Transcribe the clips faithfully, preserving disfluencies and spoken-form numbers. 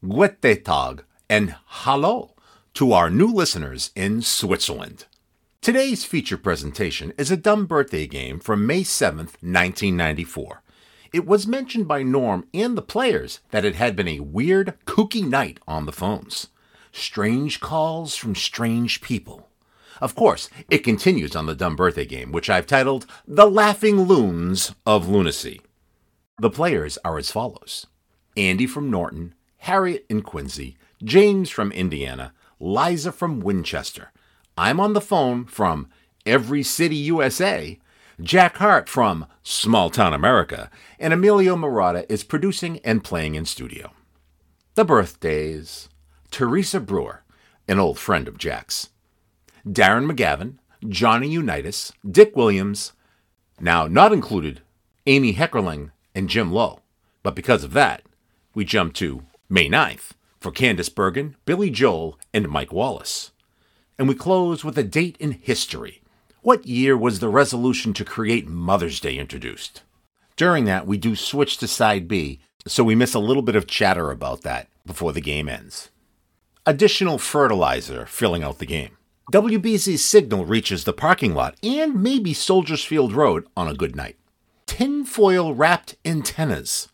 Gute Tag, and Hallo to our new listeners in Switzerland. Today's feature presentation is a dumb birthday game from May seventh, nineteen ninety-four. It was mentioned by Norm and the players that it had been a weird, kooky night on the phones. Strange calls from strange people. Of course, it continues on the dumb birthday game, which I've titled The Laughing Loons of Lunacy. The players are as follows. Andy from Norton, Harriet in Quincy, James from Indiana, Liza from Winchester. I'm on the phone from Every City, U S A, Jack Hart from Small Town America, and Emilio Murata is producing and playing in studio. The birthdays. Teresa Brewer, an old friend of Jack's. Darren McGavin, Johnny Unitas, Dick Williams, now not included Amy Heckerling and Jim Lowe. But because of that, we jump to May ninth for Candace Bergen, Billy Joel, and Mike Wallace. And we close with a date in history. What year was the resolution to create Mother's Day introduced? During that, we do switch to side B, so we miss a little bit of chatter about that before the game ends. Additional fertilizer filling out the game. W B Z's signal reaches the parking lot and maybe Soldiers Field Road on a good night. Tinfoil wrapped antennas.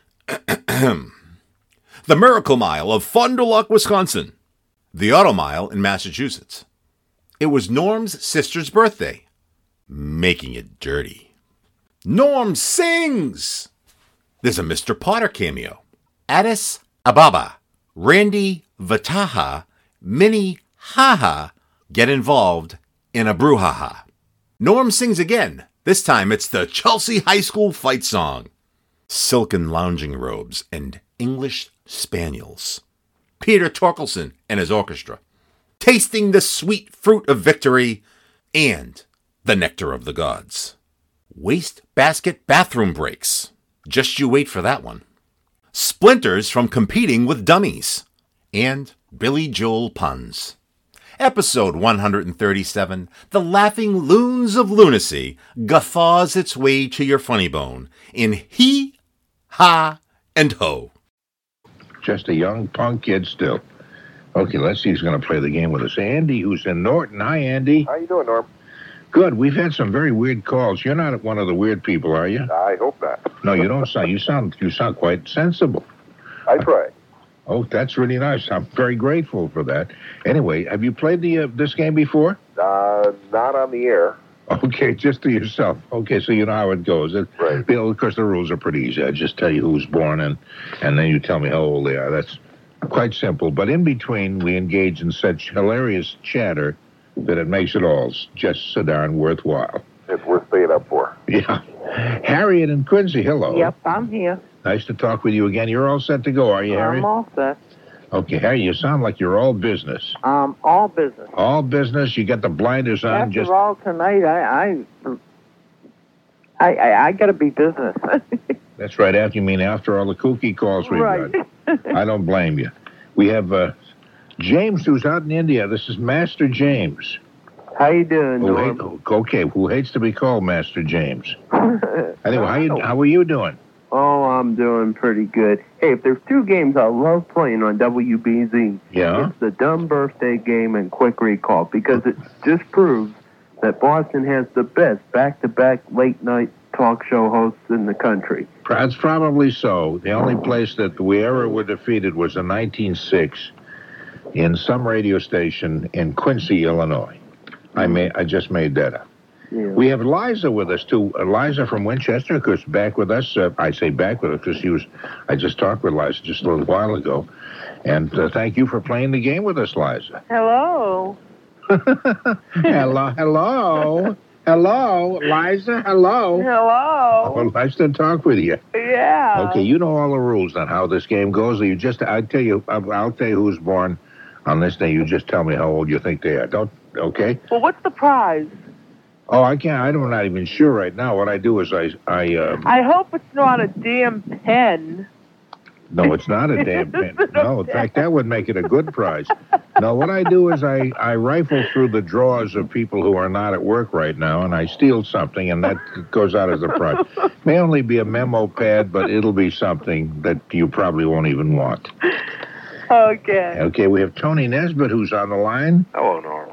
The Miracle Mile of Fond du Lac, Wisconsin. The Auto Mile in Massachusetts. It was Norm's sister's birthday. Making it dirty. Norm sings! There's a Mister Potter cameo. Addis Ababa. Randy Vataha. Minnie Haha. Get involved in a brouhaha. Norm sings again. This time it's the Chelsea High School fight song. Silken lounging robes and English spaniels. Peter Torkelson and his orchestra. Tasting the sweet fruit of victory and the nectar of the gods. Waste basket bathroom breaks. Just you wait for that one. Splinters from competing with dummies. And Billy Joel puns. Episode one hundred thirty-seven, The Laughing Loons of Lunacy, guffaws its way to your funny bone in he, ha, and ho. Just a young punk kid still. Okay, let's see who's going to play the game with us. Andy, who's in Norton. Hi, Andy. How you doing, Norm? Good. We've had some very weird calls. You're not one of the weird people, are you? I hope not. No, you don't sound. You sound. You sound quite sensible. I try. Oh, that's really nice. I'm very grateful for that. Anyway, have you played the uh, this game before? Uh, not on the air. Okay, just to yourself. Okay, so you know how it goes. It, Right. You know, of course, the rules are pretty easy. I just tell you who's born, and and then you tell me how old they are. That's quite simple. But in between, we engage in such hilarious chatter that it makes it all just so darn worthwhile. It's worth staying up for. Yeah. Harriet and Quincy, hello. Yep, I'm here. Nice to talk with you again. You're all set to go, are you, Harriet? I'm all set. Okay, Harry, you sound like you're all business. Um, all business. All business. You got the blinders on. After just all, tonight, I, I, I, I, I gotta be business. That's right. After you mean after all the kooky calls we've Right. got. I don't blame you. We have uh, James, who's out in India. This is Master James. How you doing, Who Norm? hate, okay, who hates to be called Master James. Anyway, how you how are you doing? Oh, I'm doing pretty good. Hey, if there's two games I love playing on W B Z, Yeah. it's the Dumb Birthday Game and Quick Recall, because it just proves that Boston has the best back-to-back late-night talk show hosts in the country. That's probably so. The only place that we ever were defeated was in nineteen oh six in some radio station in Quincy, Illinois. I made, I just made that up. Yeah. We have Liza with us, too. Uh, Liza from Winchester, of course, back with us. Uh, I say back with us because she was, I just talked with Liza just a little while ago. And uh, thank you for playing the game with us, Liza. Hello. Hello, hello. Hello, Liza, hello. Hello. Well, nice to talk with you. Yeah. Okay, you know all the rules on how this game goes. You just, I'll tell you, I'll, I'll tell you who's born on this day. You just tell me how old you think they are. Don't, okay? Well, what's the prize? Oh, I can't. I'm not even sure right now. What I do is I, I. Um, I hope it's not a damn pen. no, it's not a damn pin. No, in fact, that would make it a good prize. No, what I do is I, I rifle through the drawers of people who are not at work right now, and I steal something, and that goes out as a prize. May only be a memo pad, but it'll be something that you probably won't even want. Okay. Okay, we have Tony Nesbitt, who's on the line. Hello, Norm.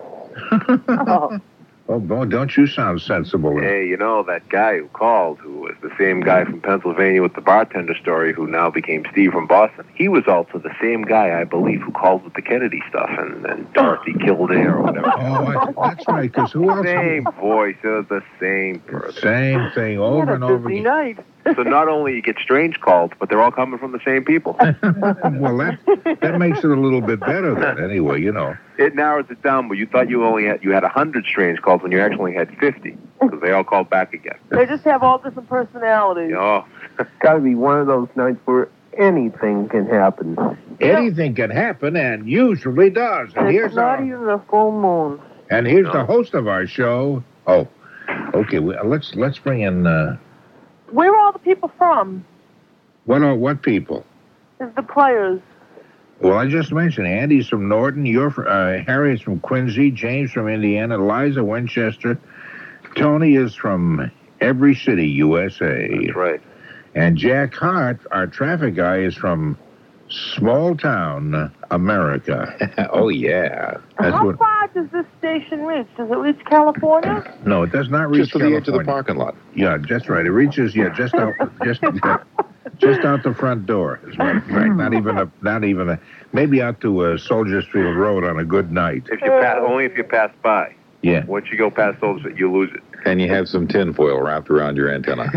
Oh. Oh, boy, don't you sound sensible. Hey, you know, that guy who called, who was the same guy from Pennsylvania with the bartender story, who now became Steve from Boston, he was also the same guy, I believe, who called with the Kennedy stuff and, and Dorothy Kildare or whatever. Oh, I, that's right, because who else? Same voice, it was the same person. Same thing over and over Busy again. night. So not only you get strange calls, but they're all coming from the same people. Well, that that makes it a little bit better then, anyway, you know. It narrows it down, but you thought you only had you had a hundred strange calls when you actually had fifty, because they all called back again. They just have all different personalities. Oh, Got to be one of those nights where anything can happen. Anything can happen, and usually does. And It's here's not our, even a full moon. and here's the No. host of our show. Oh, okay. We, let's let's bring in uh, Where are all the people from? what are what people? Is the players? Well, I just mentioned Andy's from Norton, you're from, uh, Harriet's from Quincy, James from Indiana, Liza Winchester, Tony is from every city, U S A, that's right. and Jack Hart, our traffic guy, is from small town America. Oh, yeah. That's How what. far does this station reach? Does it reach California? No, it does not reach Just to the edge of the California. parking lot. Yeah, that's right. It reaches yeah, just out, just just out the front door. As a matter of fact, not even a, not even a, maybe out to uh, Soldier Field Road on a good night. If you pass, only if you pass by. Yeah. Once you go past those, you lose it. And you have some tinfoil wrapped around your antenna.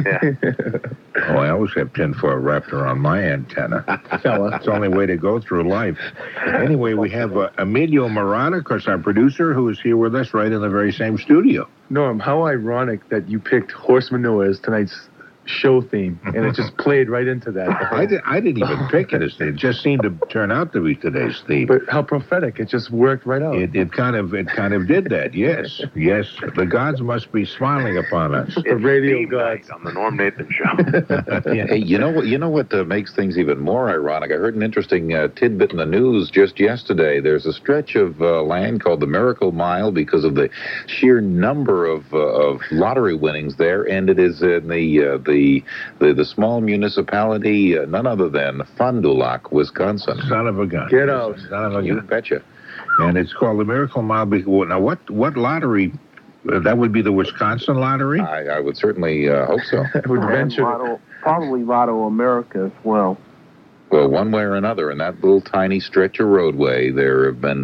Yeah. Oh, I always have tinfoil wrapped around my antenna. Fella, it's the only way to go through life. Anyway, we have uh, Emilio Murata, of course, our producer, who is here with us right in the very same studio. Norm, how ironic that you picked horse manure as tonight's show theme, and it just played right into that. I, did, I didn't even pick it as theme. It just seemed to turn out to be today's theme. But how prophetic! It just worked right out. It, it kind of it kind of did that. Yes, yes. The gods must be smiling upon us. The radio theme gods. night on the Norm Nathan Show. Yeah. Hey, you know what? You know what uh, makes things even more ironic? I heard an interesting uh, tidbit in the news just yesterday. There's a stretch of uh, land called the Miracle Mile because of the sheer number of uh, of lottery winnings there, and it is in the uh, the, the the small municipality, uh, none other than Fond du Lac, Wisconsin. Son of a gun. Get out. Son of a You gun. betcha. And it's called the Miracle Mile. Be- Now, what what lottery? Uh, that would be the Wisconsin lottery. I, I would certainly uh, hope so. I would And venture. Lotto, probably Lotto America as well. Well, one way or another, in that little tiny stretch of roadway, there have been,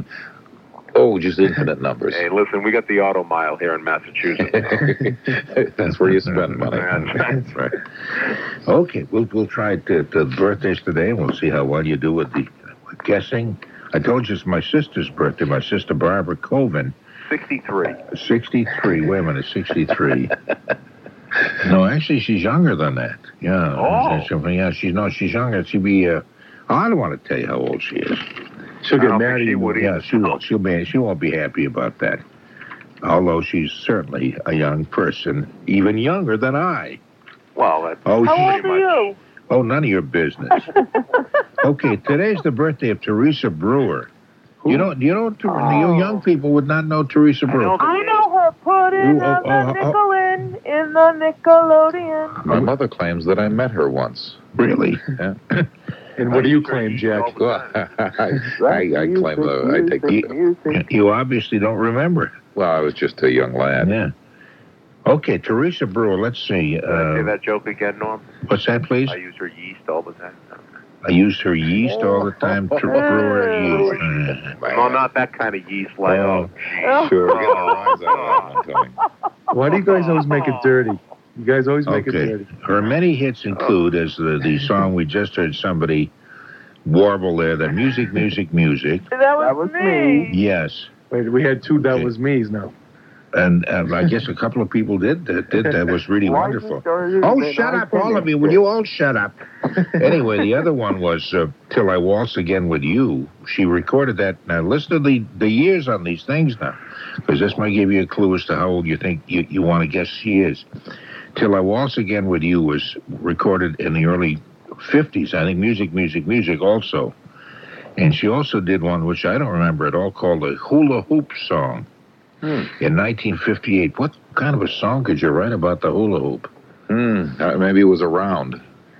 oh, just infinite numbers. Hey, listen, we got the auto mile here in Massachusetts. That's where you spend money. That's right. Okay, we'll we'll try to, to the birthdays today, and we'll see how well you do with the with guessing. I told you it's my sister's birthday. My sister Barbara Coven, sixty-three. sixty-three. Wait a minute, sixty-three. No, actually, she's younger than that. Yeah. Oh. She- Yeah, she's no, she's younger. She'd be. Uh, I don't want to tell you how old she is. She'll I get don't married. think she would Yeah, either. she won't. She'll be. She won't be happy about that. Although she's certainly a young person, even younger than I. Well, that's Oh, How she, old are you? oh, none of your business. Okay, today's the birthday of Teresa Brewer. You know, you know, Ter- Oh. you young people would not know Teresa I Brewer. know the I name. know her. Put in Ooh, oh, the oh, oh. nickel in, in the Nickelodeon. My mother claims that I met her once. Really? Yeah. And what do you claim, Jack? Well, I, I, I claim the, I take the, music. You obviously don't remember. well, I was just a young lad. Yeah. Okay, Teresa Brewer. Let's see. Did I say Uh, that joke again, Norm? what's that, please? I use her yeast all the time. I use her yeast all the time. Ter- Brewer yeast. Uh, No, not that kind of yeast. Like, Oh. oh, Sure, we're gonna rise out of that one, Tony. Why do you guys always make it dirty? You guys always make it Okay. dirty. Her many hits include, as the, the song we just heard somebody warble there, the music, music, music. That was, That was me. me. Yes. Wait, we had two that Okay. was me's now. And uh, I guess a couple of people did that. Did that was really Why wonderful. you started Oh, it, shut I up, all of finished you. Will it. you all shut up? Anyway, the other one was uh, Till I Waltz Again With You. She recorded that. Now, listen to the, the years on these things now, because this might give you a clue as to how old you think you, you want to guess she is. Till I Waltz Again With You was recorded in the early fifties. I think Music, Music, Music also. And she also did one, which I don't remember at all, called the Hula Hoop Song. Hmm. In nineteen fifty-eight. What kind of a song could you write about the hula hoop? Hmm. Uh, maybe it was around.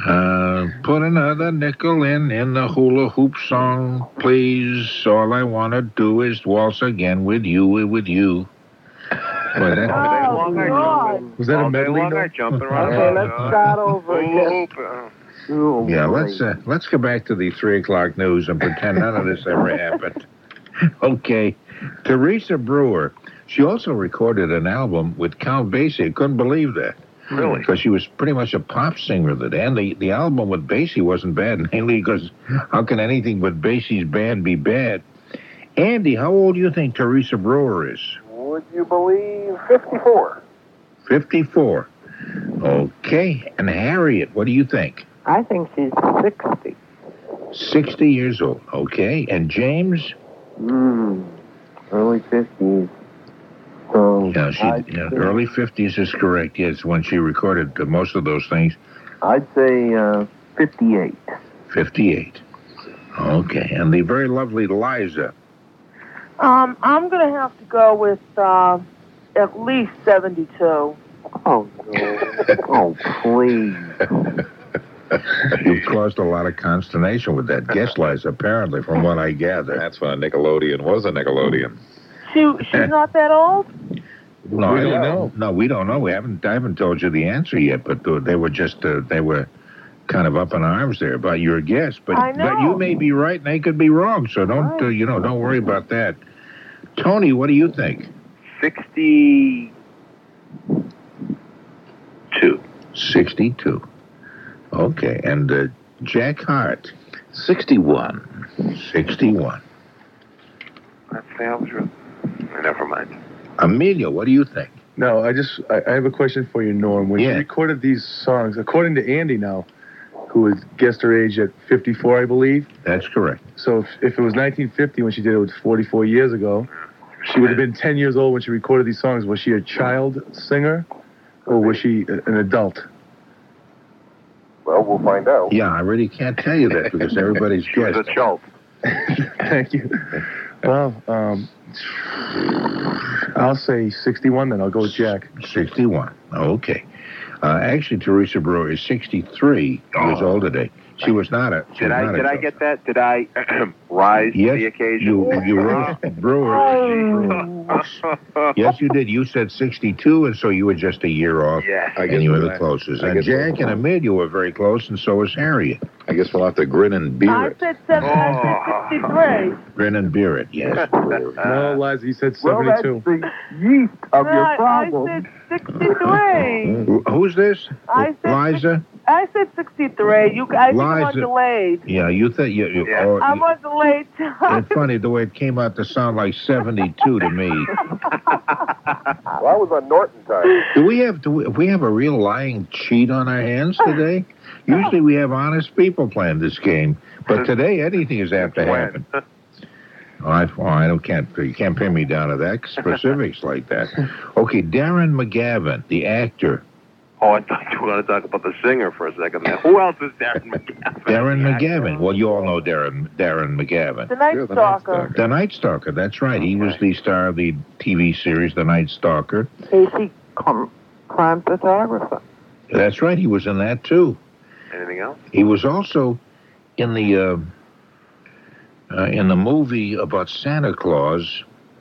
Uh, put another nickel in in the hula hoop song, please. All I want to do is waltz again with you, with you. But that, Oh, God. Was that a All day medley? long, No? I jumping around. Okay, let's start over Hula again. hoop, uh, Oh, yeah, boy. let's uh, let's go back to the three o'clock news and pretend none of this ever happened. Okay, Teresa Brewer. She also recorded an album with Count Basie. I couldn't believe that. Really? Because she was pretty much a pop singer then. And the, the album with Basie wasn't bad, mainly because how can anything with Basie's band be bad? Andy, how old do you think Teresa Brewer is? Would you believe fifty-four? fifty-four. Okay. And Harriet, what do you think? I think she's sixty. sixty years old. Okay. And James? Mm, early fifties. So Yeah, she, I'd, yeah, say, early fifties is correct. Yes, when she recorded uh, most of those things. I'd say uh, fifty-eight. fifty-eight. Okay. And the very lovely Liza. Um, I'm going to have to go with uh, at least seventy-two. Oh, no. Oh, please. You've caused a lot of consternation with that guest, Liza, apparently, from what I gather. That's when a Nickelodeon was a Nickelodeon. She, she's not that old? No, We I don't know. No, we don't know. We haven't. I haven't told you the answer yet, but uh, they were just uh, they were kind of up in arms there about your guess. But I but you know. may be right, and they could be wrong. So don't uh, you know? Don't worry about that. Tony, what do you think? sixty-two. Sixty-two. Okay, and uh, Jack Hart, sixty-one. sixty-one. That's the algebra. Never mind. Amelia, what do you think? No, I just I, I have a question for you, Norm. When Yeah. you recorded these songs, according to Andy now, who is guessed her age at fifty-four, I believe. That's correct. So if, if it was nineteen fifty when she did it, it was forty-four years ago. She would have been ten years old when she recorded these songs. Was she a child singer, or was she a- an adult? Well, we'll find out. Yeah, I really can't tell you that because everybody's She was guessed. a child. Thank you. Well, um, I'll say sixty-one. Then I'll go with Jack. sixty-one. Okay. Uh, actually, Teresa Brewer is sixty-three years old today. She was not a. She Did was I not did a I get that? Did I rise Yes, to the occasion? You, you rose, Brewer. Yes, you did. You said sixty-two, and so you were just a year off. Yes. I And you were we'll the have- closest. I And guess we'll- Jack and Amelia were very close, and so was Harriet. I guess we'll have to grin and beer I it. said seven. I said sixty-three. Grin and beer it, yes. No, Liza, you said Well, that's seventy-two. the yeast of your I, I problem. said sixty-three. Who- Who's this? I said Liza? I said sixty-three. You, I think I'm on Liza. delayed. Yeah, you think you. you Yeah. oh, I'm on delayed time. it's funny the way it came out to sound like seventy-two to me. Well, I was on Norton time. Do we have do we, we have a real lying cheat on our hands today? Usually we have honest people playing this game, but today anything is apt to happen. When? Oh, I, well, I don't can't you can't pin me down to that specifics like that. Okay, Darren McGavin, the actor. Oh, I thought you were going to talk about the singer for a second there. Who else is Darren McGavin? Darren McGavin. Well, you all know Darren Darren McGavin. The Night Sure, the Night Stalker. Stalker. The Night Stalker, that's right. He was the star of the T V series The Night Stalker. Casey, com- crime photographer. That's right. He was in that too. Anything else? He was also in the uh, uh, in the movie about Santa Claus.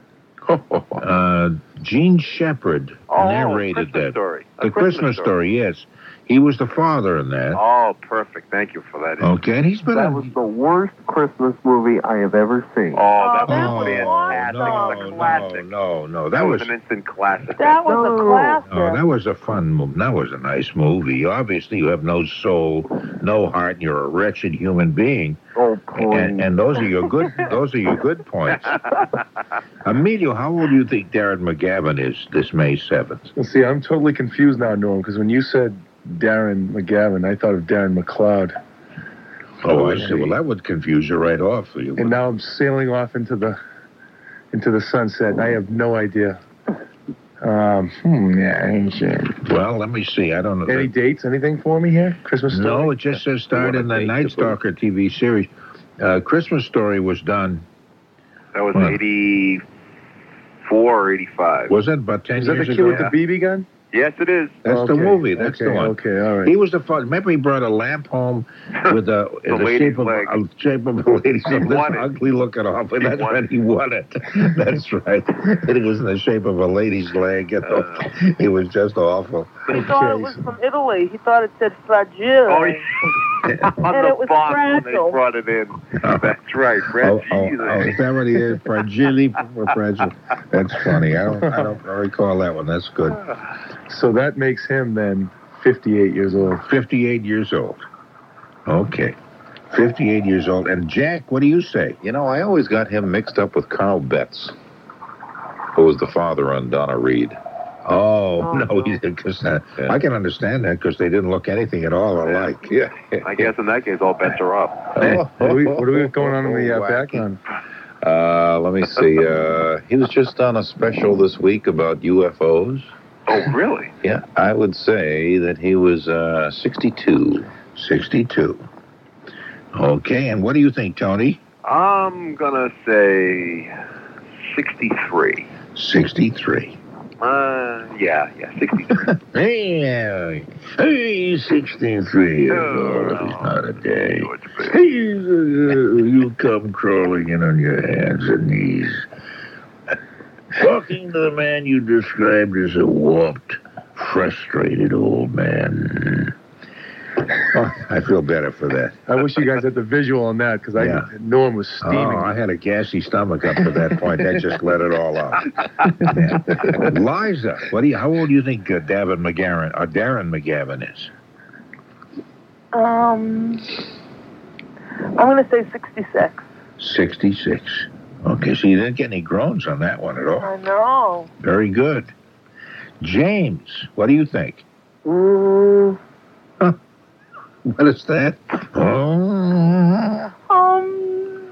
Uh, Gene Shepard Oh, narrated Christmas that. Story. A The Christmas, story. yes. He was the father in that. Oh, perfect. Thank you for that. Okay, and he's been That in. was the worst Christmas movie I have ever seen. Oh, that Oh, that was was fantastic. awesome. It was a no, classic. no, no. That, That was, was an instant classic. That was No. a classic. oh, that was a fun movie. That was a nice movie. Obviously, you have no soul, no heart, and you're a wretched human being. Oh, please. And, and those are your good. Those are your good points. Emilio, how old do you think Darren McGavin is this May seventh? Well, see, I'm totally confused now, Norm, because when you said Darren McGavin, I thought of Darren McLeod. Oh, I see. Well, that would confuse you right off. You And now I'm sailing off into the into the sunset, and I have no idea. Um, hmm, yeah, sure. well, let me see. I don't know. Any dates? Anything for me here? Christmas story? No, it just says starred in the Night Stalker T V series. Uh, Christmas Story was done. That was Well. eighty-four or eighty-five. Was it about ten Is that years the kid ago? with the B B gun? Yes, it is. That's Okay, the movie. That's okay, the one. Okay, all right. He was the fun. Remember, he brought a lamp home with a The in the lady's shape of leg. a shape of a lady's He leg. won it. Ugly looking off, and He that's won when he won it. That's right. And it was in the shape of a lady's leg. You know? Uh. It was just awful. He thought it was from Italy. He thought it said fragile. Oh, yeah. On And the it was box when fragile. they brought it in. That's right. Oh, Fragile. oh, oh, is that what he is? Fragile, fragile. That's funny. I don't, I don't recall that one. That's good. So that makes him then fifty-eight years old. fifty-eight years old. Okay. fifty-eight years old. And Jack, what do you say? You know, I always got him mixed up with Carl Betts, who was the father on Donna Reed. Oh, Oh, no, no. he didn't. Cause, uh, Yeah. I can understand that because they didn't look anything at all alike. Yeah. I guess in that case, all bets are up. What do we, what do we got going on in the uh, Wacky. background? Uh, let me see. Uh, he was just on a special this week about U F Os. Oh, really? Yeah, I would say that he was uh, sixty-two. sixty-two. Okay, and what do you think, Tony? I'm gonna say sixty-three. sixty-three. Uh, yeah, yeah, sixty-three. Hey, uh, hey, sixty-three years Oh, old if he's not a day. George Bailey. Hey, uh, you come crawling in on your hands and knees. Talking to the man you described as a warped, frustrated old man. Oh, I feel better for that. I wish you guys had the visual on that because I Yeah. Norm was steaming. Oh, I had a gassy stomach up to that point. That just let it all out. Yeah. Liza, what do you? How old do you think uh, Davin McGavin or Darren McGavin is? Um, I'm going to say sixty-six. Sixty-six. Okay, so you didn't get any groans on that one at all. I know. Very good. James, what do you think? Mm, What is that? Oh, um,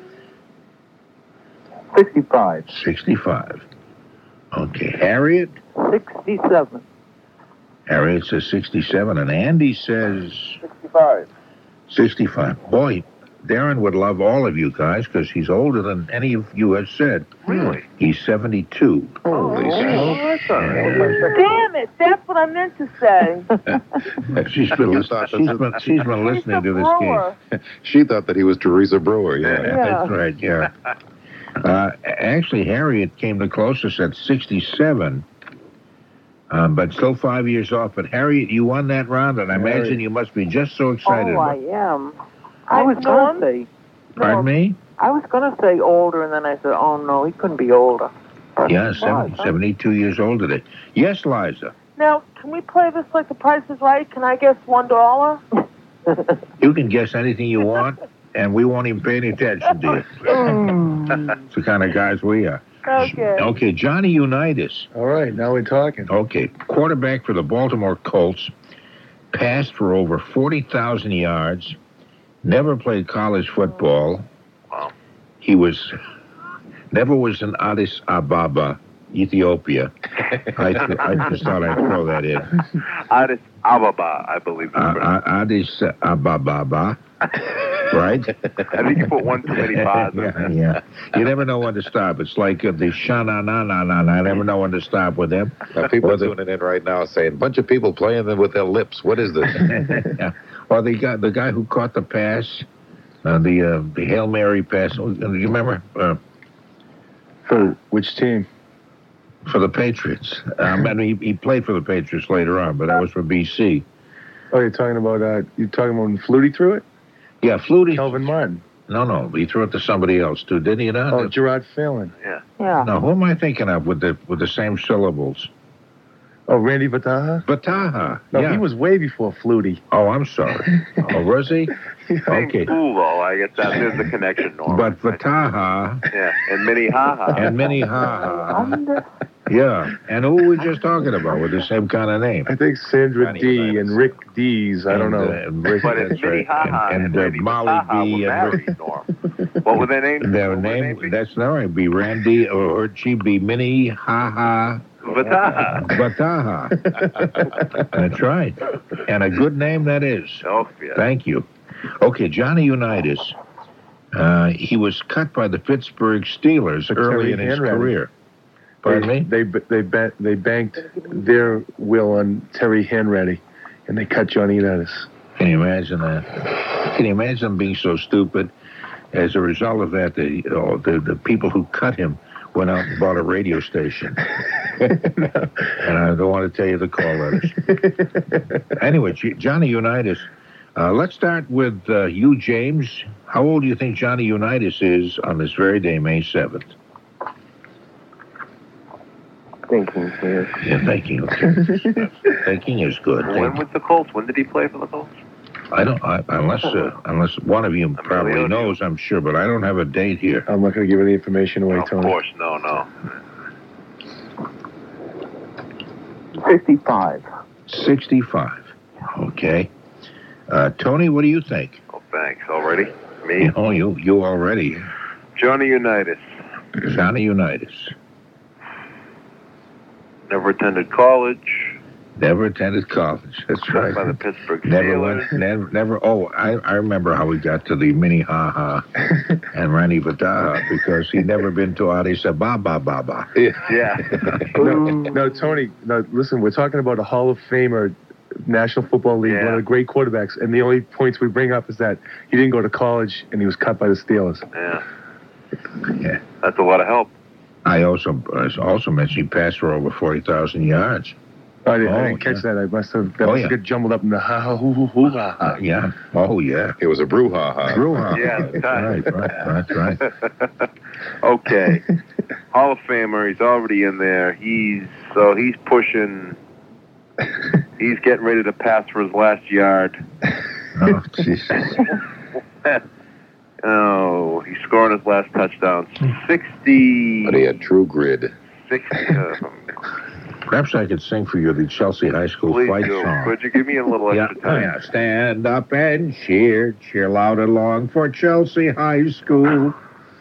sixty-five. sixty-five. Okay, Harriet. sixty-seven. Harriet says sixty-seven, and Andy says sixty-five. sixty-five. Boy, Darren would love all of you guys because he's older than any of you have said. Really? He's seventy-two. Holy Oh, that's all right. Damn it! That's what I meant to say. She's been, lis- thought she's that- been, she's been He's listening a to this game. brewer. She thought that he was Teresa Brewer, yeah. That's right, yeah. Uh, actually, Harriet came the closest at sixty-seven, um, but still five years off. But Harriet, you won that round, and I Harriet. imagine you must be just so excited. Oh, I am. I was Norm? going to say, Pardon me? I was going to say older, and then I said, oh, no, he couldn't be older. But Yeah, he seven, was, huh? seventy-two years old today. Yes, Liza. Now, can we play this like The Price is Right? Can I guess one dollar? You can guess anything you want, and we won't even pay any attention to you. Mm. It's the kind of guys we are. Okay. Okay, Johnny Unitas. All right, now we're talking. Okay, quarterback for the Baltimore Colts, passed for over forty thousand yards, never played college football. Wow. He was, never was in Addis Ababa, Ethiopia. I, th- I just thought I'd throw that in. Addis Ababa, I believe. is Uh, correct. uh, Addis Ababa, right? I think you put one too many bars in Yeah, there. yeah. You never know when to stop. It's like uh, the sha-na-na-na-na. I never know when to stop with them. Now, people Or are the- tuning in right now saying, bunch of people playing them with their lips. What is this? Yeah. Or the guy, the guy who caught the pass, uh, the uh, the Hail Mary pass. Oh, you remember uh, For which team? for the Patriots? Um, and he, he played for the Patriots later on, but that was for B C. Oh, you're talking about, uh, you're talking about when Flutie threw it? Yeah, Flutie. Kelvin Martin. No, no, he threw it to somebody else too, didn't he? Not? Oh, Gerard Phelan. Yeah. No, who am I thinking of with the with the same syllables? Oh, Randy Vataha? Bataha. No, yeah. he was way before Flutie. Oh, I'm sorry. Oh, was he? Same Okay. school, though. I guess that is the connection, Norm. But Vataha Yeah, and Minnehaha. and Minnehaha. Under- Yeah. And who were we just talking about with the same kind of name? I think Sandra Johnny D. Unitas. and Rick D's. I don't And, know. uh, and Rick, But it's that's right. Minnehaha And, and, and uh, Randy Molly Vataha B. were and Rick. married, Norm. What were their names? Their What would their name, be? that's not right. Be Randy or she be Minnie Ha Ha Vataha. Bataha. That's right. And a good name that is. Oh, yeah. Thank you. Okay, Johnny Unitas. Uh, he was cut by the Pittsburgh Steelers But early Terry in his Hanratty. career. Pardon me? They they they, they banked their will on Terry Hanratty, and they cut Johnny Unitas. Can you imagine that? Can you imagine him being so stupid? As a result of that, the oh, the, the people who cut him went out and bought a radio station. And I don't want to tell you the call letters. Anyway, G- Johnny Unitas. Uh, let's start with uh, you, James. How old do you think Johnny Unitas is on this very day, May seventh? Thinking here. Yeah, thinking. Okay. Thinking is good. When Thinking. was the Colts? When did he play for the Colts? I don't, I, unless uh, unless one of you probably Emilio, knows, I'm sure, but I don't have a date here. I'm not going to give any information away, Of Tony. course, no, no. fifty-five. sixty-five. Okay. Uh, Tony, what do you think? Oh, thanks. Already? Me? Oh, you you already. Johnny Unitas. Johnny Unitas. Never attended college. Never attended college. That's right. By the Pittsburgh Never Steelers. went, never, never, oh, I, I remember how we got to the mini ha-ha and Rani Bataha because he'd never been to Addis Ababa, Baba. Yeah. No, no, Tony, no, listen, we're talking about a Hall of Famer, National Football League, Yeah. one of the great quarterbacks, and the only points we bring up is that he didn't go to college and he was cut by the Steelers. Yeah. Yeah. That's a lot of help. I also I also mentioned he passed for over forty thousand yards. I didn't, I Oh, didn't catch yeah. that. I must have, that Oh, must yeah. get jumbled up in the ha ha hoo hoo hoo ha ha. Uh, yeah. Oh, yeah. It was a brouhaha. Brouhaha. Yeah, That's that's right, right, right, right. Okay. Hall of Famer. He's already in there. He's so he's pushing. He's getting ready to pass for his last yard. Oh, Jesus. Oh, he's scoring his last touchdown. Sixty. But he had true grid. Sixty. Uh, Perhaps I could sing for you the Chelsea High School please fight do. song. Could you give me a little Yeah, extra time? yeah. Stand up and cheer, cheer loud and long for Chelsea High School.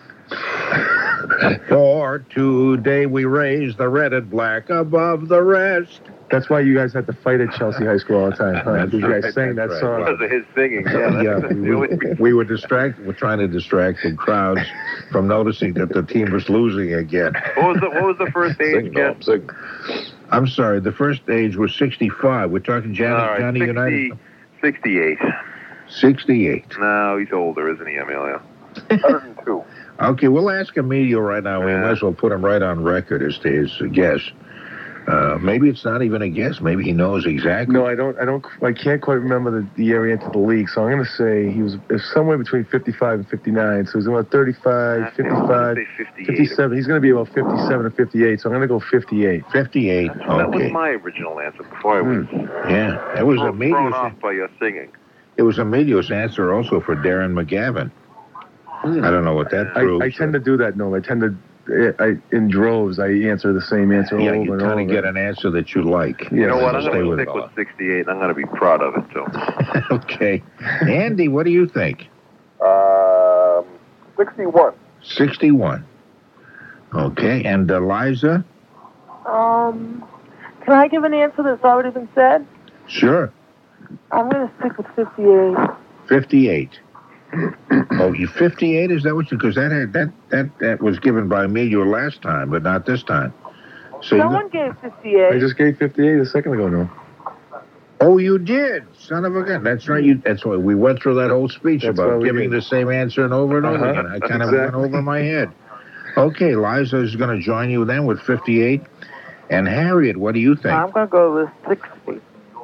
For today we raise the red and black above the rest. That's why you guys had to fight at Chelsea High School all the time, huh? That's You guys right, sang that that's song. right. Because of his singing. Yeah. Yeah, That's we, the only we, we were distracted. We're trying to distract the crowds from noticing that the team was losing again. What was the What was the first age? Sing, Norm, Ken? sing. I'm sorry. The first age was sixty-five. We're talking Johnny, All right, Johnny sixty, United. sixty-eight. sixty-eight. No, he's older, isn't he, Emilio? one hundred two. Okay, we'll ask Emilio right now. We Yeah. might as well put him right on record as to his guess. Uh, maybe it's not even a guess. Maybe he knows exactly. No, I don't. I don't. I can't quite remember the, the year he entered the league. So I'm going to say he was it's somewhere between fifty-five and fifty-nine. So he's about thirty-five, fifty-five, Say fifty-eight. fifty-seven. He's going to be about fifty-seven or fifty-eight. So I'm going to go fifty-eight. fifty-eight. That was Okay. my original answer before I was Yeah, it was thrown Emilio's. off by your singing. It was Emilio's answer also for Darren McGavin. I don't know what that I, proves. I tend to do that. No, I tend to. I, in droves, I answer the same answer Yeah, over you and kind over. of get an answer that you like. You know what? I'm Stay going to with stick it. with sixty-eight, and I'm going to be proud of it, too. Okay. Andy, what do you think? Um, sixty-one. sixty-one. Okay, and Eliza? Um, can I give an answer that's already been said? Sure. I'm going to stick with fifty-eight. fifty-eight. Oh, you fifty-eight? Is that what you? Because that had that that that was given by Emilio last time, but not this time. So you Someone gave I fifty-eight. just gave fifty-eight a second ago. No. oh, you did, son of a gun. That's right. You. That's why we went through that whole speech That's why about we giving did. the same answer and over and over Uh-huh. again. I kind of Exactly. went over my head. Okay, Liza is going to join you then with fifty-eight. And Harriet, what do you think? I'm going to go with sixty.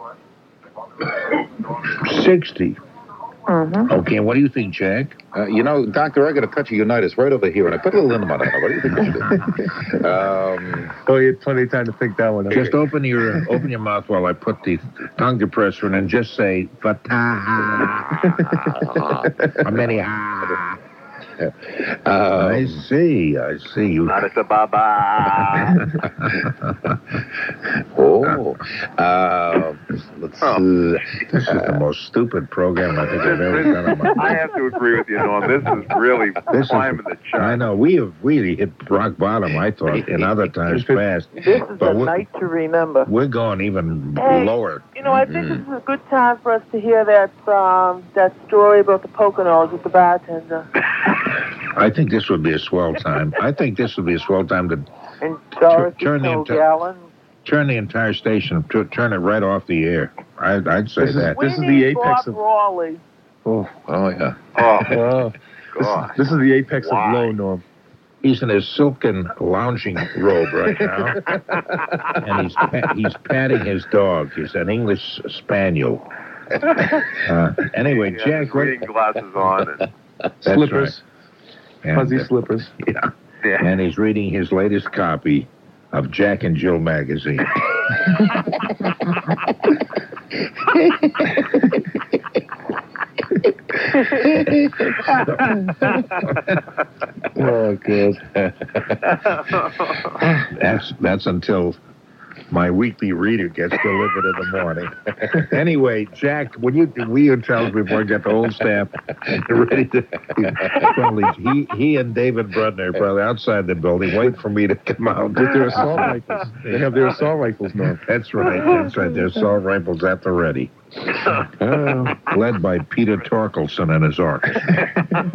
sixty. Mm-hmm. Okay, and what do you think, Jack? Uh, you know, Doctor, I got a touch of Unitas right over here, and I put a little liniment on it. What do you think I should do? Um, Oh, you had plenty of time to think that one up. Just open your uh, open your mouth while I put the tongue depressor in and just say Fatah. Many ah. I um, see, I see you. Addis Ababa. oh, uh, let's Oh. see. This is the most stupid program I think I've ever done in my I life. have to agree with you, Norm. This is really This is- climbing the chart. I know we have really hit rock bottom. I thought in other times past, This is But a what- night to remember. we're going even Hey. lower. You know, I think this is a good time for us to hear that um, that story about the Poconos with the bartender. I think this would be a swell time. I think this would be a swell time to And Dorothy turn the enti- Kilgallen. turn the entire station, t- turn it right off the air. I'd, I'd say This is- that. this we is need the apex Bob of- Rawley. Oh, Oh, yeah. Oh, oh. This, God. this is the apex Why? of low, Norm. He's in his silken lounging robe right now, and he's pa- he's patting his dog. He's an English spaniel. Uh, anyway, He has Jack, his what, reading glasses on. And, that's Slippers. right. Fuzzy And, uh, slippers. yeah, yeah. and he's reading his latest copy of Jack and Jill magazine. Oh, good. That's that's until my weekly reader gets delivered in the morning. Anyway, Jack, when you will you tell us before I get the whole staff ready to probably he he and David Brudner are probably outside the building waiting for me to come out. With their assault rifles. They have their assault rifles, Norm. That's right. That's right. Their assault rifles at the ready. Uh, led by Peter Torkelson and his orchestra.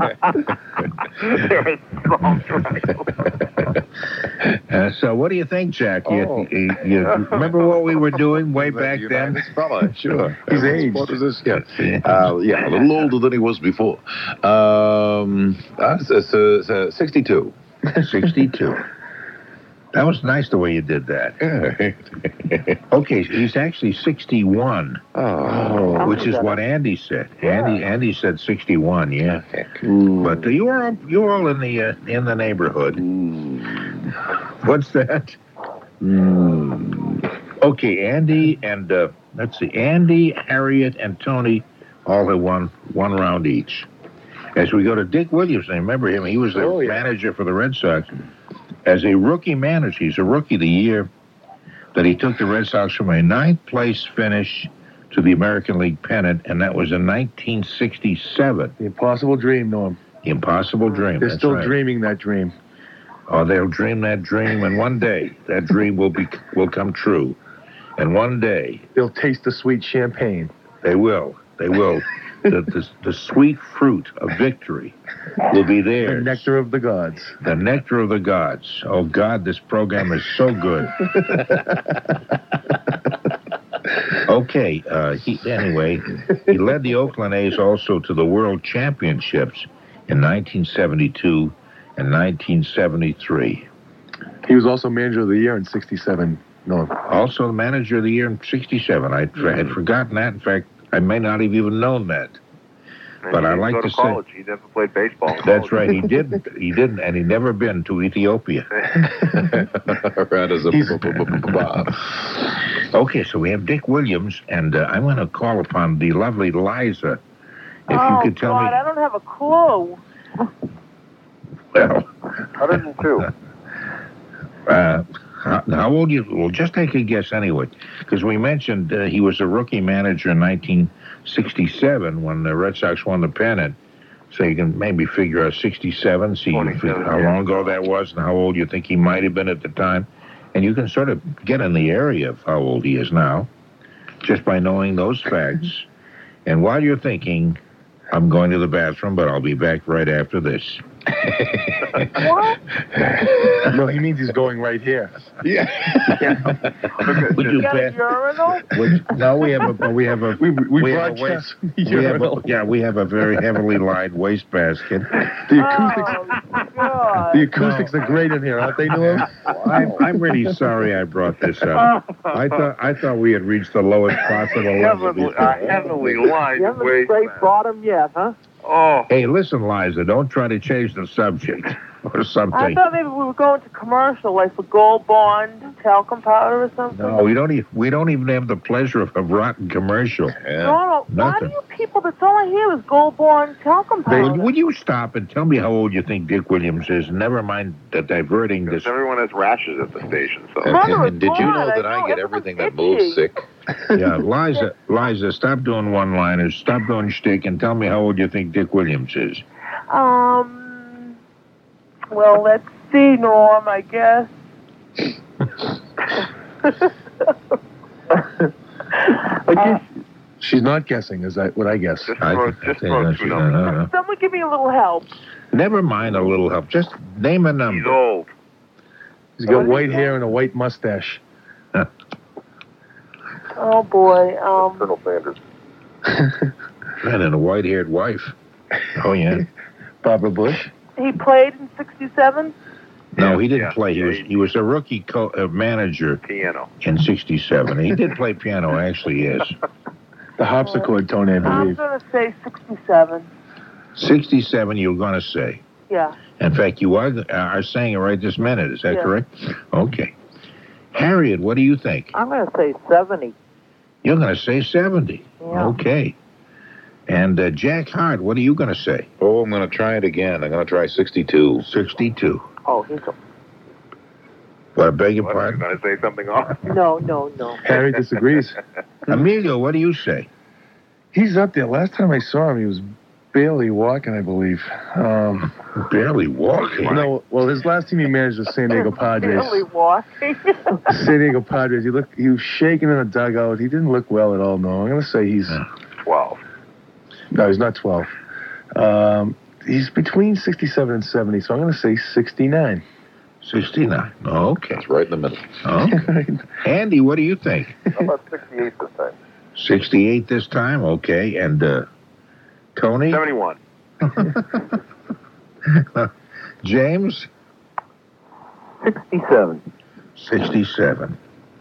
uh, so, what do you think, Jack? You, Oh. you, you remember what we were doing way back then? This fella, sure. He's Uh, aged. What is this? Yeah. Uh, yeah, a little older than he was before. Um, uh, s- s- s- sixty-two. sixty-two. That was nice the way you did that. Okay, he's actually sixty-one, Oh. which is what Andy said. Andy Andy said sixty-one, yeah. Mm. But uh, you were all, you were all in the uh, in the neighborhood. What's that? Mm. Okay, Andy and uh, let's see, Andy, Harriet, and Tony all have won one round each. As we go to Dick Williamson, remember him? He was the Oh, yeah. manager for the Red Sox. As a rookie manager, he's a rookie the year that he took the Red Sox from a ninth place finish to the American League pennant, and that was in nineteen sixty-seven. The impossible dream, Norm. The impossible dream. They're That's still right. dreaming that dream. Oh, they'll dream that dream, and one day that dream will be will come true. And one day They'll taste the sweet champagne. they will. They will. the, the the sweet fruit of victory will be The theirs. nectar of the gods. The nectar of the gods. Oh God, this program is so good. Okay. Uh, he, anyway, he led the Oakland A's also to the World Championships in nineteen seventy-two and nineteen seventy-three. He was also manager of the year in sixty-seven, Norm. Also the manager of the year in sixty-seven. I had forgotten that. In fact, I may not have even known that. And But he I didn't like go to to say- college. He never played baseball. in That's college. right. He didn't. He didn't, and he never been to Ethiopia. Right as a He's- Okay, so we have Dick Williams, and uh, I'm going to call upon the lovely Liza. If oh, you could tell God, me. I don't have a clue. Well, one hundred two. uh, how, how old you? Well, just take a guess anyway, because we mentioned uh, he was a rookie manager in nineteen sixty-seven when the Red Sox won the pennant. So you can maybe figure out sixty-seven, see twenty-seven, how yeah. long ago that was and how old you think he might have been at the time. And you can sort of get in the area of how old he is now just by knowing those facts. And while you're thinking, I'm going to the bathroom, but I'll be back right after this. What? No, he means he's going right here. Yeah. Would you You got a bet? urinal? Would, no, we have a we have a We, we, We have a broadcast from the we have a, urinal. yeah we have a very heavily lined wastebasket. The acoustics, Oh, God. the acoustics are great in here, aren't they, Norm? I'm, I'm really sorry I brought this up. I thought I thought we had reached the lowest possible level. Heavenly, before. uh, heavenly line. You haven't Wait, scraped bottom yet, huh? oh, Hey, listen, Liza, don't try to change the subject or I something. thought maybe we were going to commercial, like for Gold Bond, talcum powder or something. No, we don't even we don't even have the pleasure of a rotten commercial. Yeah. No, no. Why do Nothing. you people, that's all I hear is Gold Bond, talcum powder. Would, would you stop and tell me how old you think Dick Williams is? Never mind the diverting this. because everyone has rashes at the station. So Mother And did you know God, that I I know, get everyone's everything that itchy. moves sick? Yeah, Liza, Liza, stop doing one-liners, stop doing shtick, and tell me how old you think Dick Williams is. Um, well, let's see, Norm, I guess. Uh, She's not guessing, is that what I guess? just I throw, think- I just think throw that's- two no, numbers. no, no. Someone give me a little help. Never mind a little help. Just name a He's number. old. He's got white hair and a white mustache. Oh boy. Um, Colonel Sanders. And a white-haired wife. Oh, yeah. Barbara Bush. he played in sixty-seven. No, he didn't Yeah. play. He was he was a rookie co- uh, manager Piano. in sixty-seven. He did play piano, actually, yes. The harpsichord, Tony, I I'm believe. gonna say sixty-seven. sixty-seven, you're going to say. Yeah. In fact, you are are saying it right this minute. Is that Yeah. correct? Okay. Harriet, what do you think? I'm going to say seventy. You're going to say seventy. Yeah. Okay. And uh, Jack Hart, what are you going to say? Oh, I'm going to try it again. I'm going to try sixty-two. sixty-two. Oh, he's a... What, I beg your What, am I pardon? going to say something off? No, no, no. Harry disagrees. Emilio, what do you say? He's up there. Last time I saw him, he was barely walking, I believe. Um, Barely walking. no, well, his last team he managed was San Diego Padres. Really walking. San Diego Padres. He looked. He was shaking in the dugout. He didn't look well at all. No, I'm going to say he's. twelve. No, he's not twelve. Um, he's between sixty-seven and seventy, so I'm going to say sixty-nine. sixty-nine. Okay. That's right in the middle. Okay. Andy, what do you think? How about sixty-eight this time? sixty-eight this time? Okay. And uh, Tony? seventy-one. James? sixty-seven. sixty-seven.